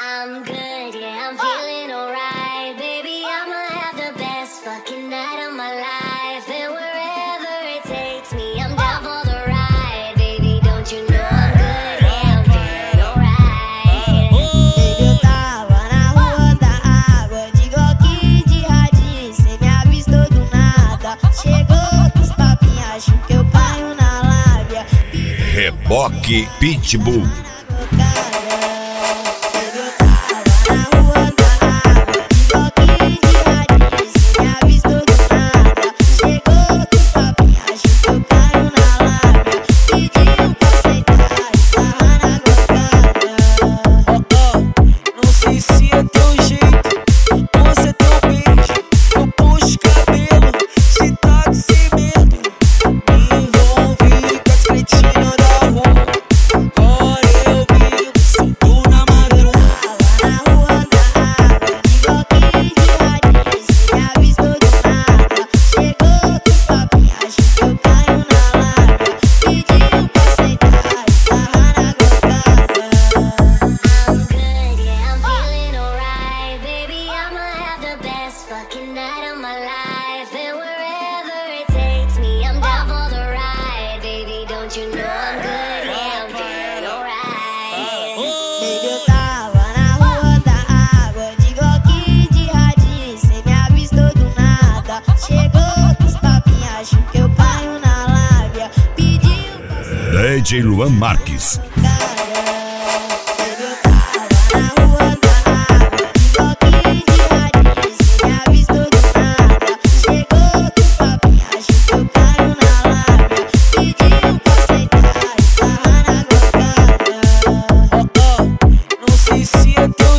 I'm good, yeah, I'm feeling alright. Baby, I'ma have the best fucking night of my life. And wherever it takes me, I'm down for the ride. Baby, don't you know I'm good, yeah, I'm feeling alright. Baby, eu tava na rua da água, de Glock de radinho, cê me avistou do nada. Chegou com os papinhos, acho que eu caio na lábia. Reboque Pitbull. Fucking night of my life, and wherever it takes me, I'm down for the ride. Baby, don't you know I'm good? Yeah, I'm feeling alright. Baby, eu tava na rua da água, de Glock de radinho, cê me avistou do nada. Chegou com os papinhos, acho que eu caio na lábia. Pediu pra DJ Luan Marques. Se eu tô